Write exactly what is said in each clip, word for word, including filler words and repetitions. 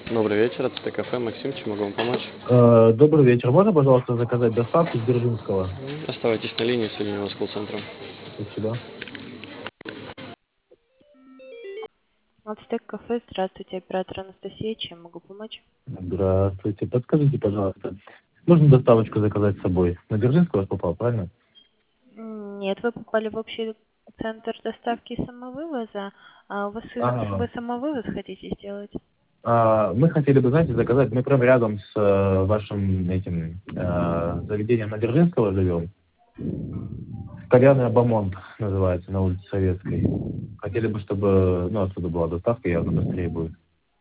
Добрый вечер, это Т Кафе, Максим, чем могу вам помочь? Э, Добрый вечер. Можно, пожалуйста, заказать доставку с Дзержинского? Оставайтесь на линии, соединю вас с колл-центром. Спасибо. Ацтек кафе, здравствуйте, оператор Анастасия, чем могу помочь? Здравствуйте. Подскажите, пожалуйста, можно доставочку заказать с собой? На Дзержинского я попал, правильно? М, Нет, вы попали в общий центр доставки и самовывоза. А вы, с- Ага. вы самовывоз хотите сделать? А, мы хотели бы, знаете, заказать, мы прям рядом с э, вашим этим э, заведением на Дзержинского живем. Кальянная Бамонт называется, на улице Советской. Хотели бы, чтобы, ну, отсюда была доставка, явно быстрее будет.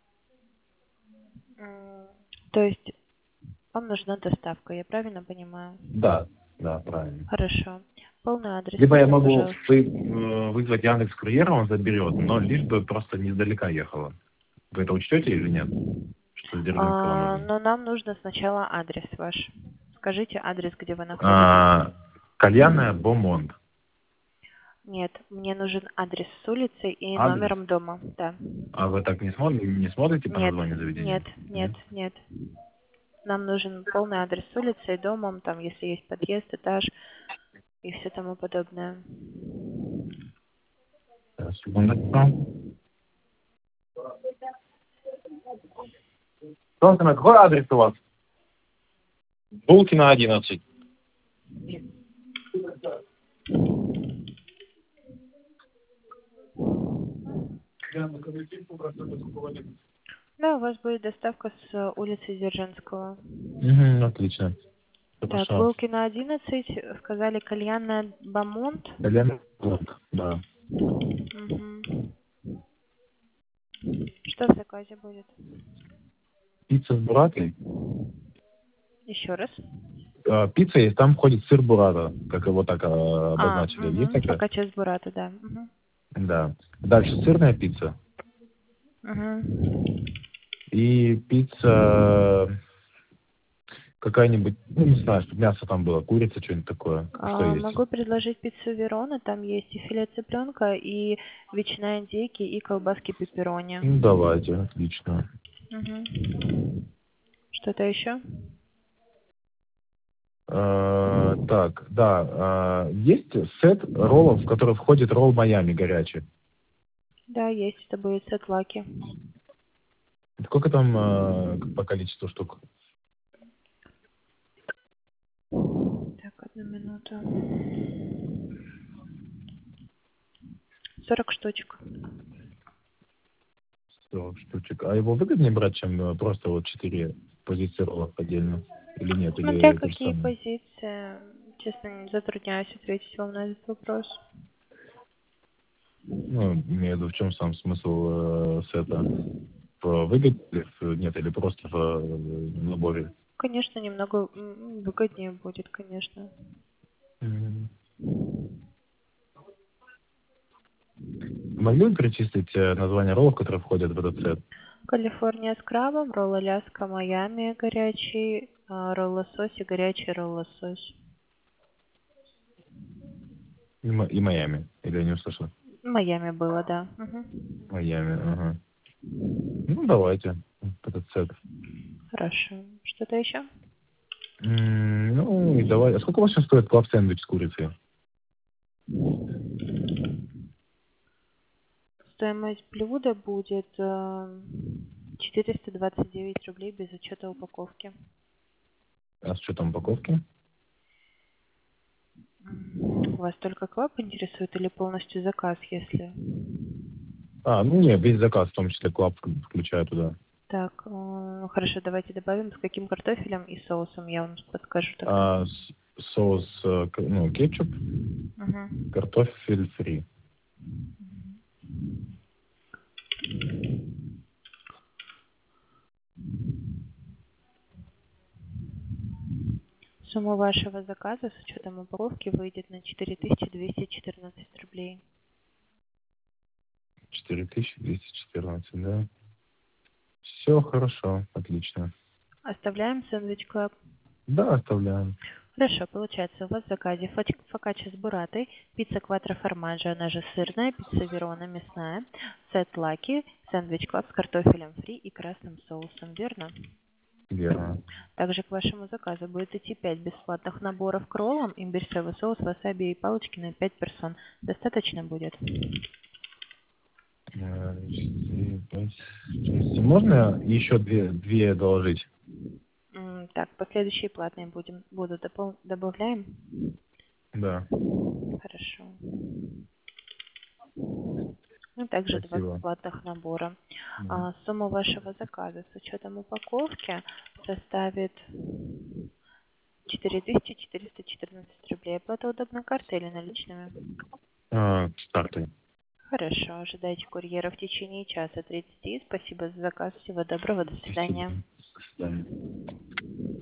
М, То есть вам нужна доставка, я правильно понимаю? Да, да, правильно. Хорошо. Полный адрес Либо я можно, могу пожалуйста? вы- э, вызвать Яндекс Курьера, он заберет, но лишь бы просто не издалека ехала. Вы это учтете или нет? Что с Дзержинского А, нужно? но нам нужно сначала адрес ваш. Скажите адрес, где вы находитесь. А, кальянная Бомонд. Нет, мне нужен адрес с улицей и Адрес? номером дома. Да. А вы так не смотрите, не смотрите по Нет, названию нет, заведения? нет, Нет? нет. Нам нужен полный адрес улицы и домом, там, если есть подъезд, этаж и все тому подобное. Сейчас, секундочку. Собственно, какой адрес у вас? Булкина, одиннадцать. Да, у вас будет доставка с э, улицы Дзержинского. Угу, отлично. Так, Хорошо. Волкина одиннадцать, сказали кальянная Бамонт. Кальянная Бомонд, да. Мгм. Что в заказе будет? Пицца с буратой. Еще раз. А, пицца есть, там входит сыр бурата, как его так а, А, обозначили. Есть угу, такая? фокаччо с бурата, да. Угу. Да. Дальше сырная пицца. Угу. И пицца какая-нибудь, ну, не знаю, чтобы мясо там было, курица, что-нибудь такое. Что А, есть? могу предложить пиццу Верона, там есть и филе цыпленка, и ветчина индейки, и колбаски пепперони. Ну, давайте, отлично. Угу. Что-то еще? А, так, да, а, есть сет роллов, в который входит ролл Майами горячий. Да, есть, это будет сет лаки. Сколько там а, по количеству штук? Так, одну минуту. Сорок штучек. сто штучек. А его выгоднее брать, чем э, просто вот четыре позиции роллов отдельно? Или нет? Смотря Или то же какие самое? позиции. Честно, не затрудняюсь ответить вам на этот вопрос. Ну, имею в виду, в чем сам смысл э, сета? В выгоде, в- нет, или просто в э, наборе? Конечно, немного м, выгоднее будет, конечно. Мгм. Могли бы перечислить э, названия роллов, которые входят в этот сет? Калифорния с крабом, ролл Аляска, Майами горячий, а, ролл лосось и горячий ролл лосось. И, Ма- и Майами. Или я не услышал? Майами было, да. Мгм. Майами, ага. Ну, давайте этот сет. Хорошо. Что-то еще? М, Ну, и давай. А сколько у вас сейчас стоит клаб-сэндвич с курицей? Стоимость блюда будет э, четыреста двадцать девять рублей без учета упаковки. А с учетом упаковки? М, Вас только клаб интересует или полностью заказ, если... А, ну не, весь заказ, в том числе клаб, вк- включая туда. Так, э, хорошо, давайте добавим, с каким картофелем и соусом, я вам подскажу тогда. А с- соус, э, к- ну, кетчуп, Мгм. картофель фри. Сумма вашего заказа с учетом упаковки выйдет на четыре тысячи двести четырнадцать рублей. четыре тысячи двести четырнадцать, да? Все хорошо, отлично. Оставляем сэндвич клаб. Да, оставляем. Хорошо, получается, у вас в заказе фоч- фокачча с буратой, пицца кватро формаджо, она же сырная, пицца верона мясная, сет лаки, сэндвич клаб с картофелем фри и красным соусом, верно? Верно. Также к вашему заказу будет идти пять бесплатных наборов к роллам, имбирь, соевый соус, васаби и палочки на пять персон. Достаточно будет? Э, то есть- то есть Можно еще две, две доложить? М, Так, последующие платные будем, будут допол- добавляем? Да, Хорошо. Ну, также два спасибо. бесплатных набора. Мгм. А, сумма вашего заказа с учетом упаковки составит четыре тысячи четыреста четырнадцать рублей. Оплата удобной картой или наличными? А, с картой. Хорошо, ожидайте курьера в течение часа тридцати. Спасибо за заказ. Всего доброго. До Спасибо. свидания. До свидания.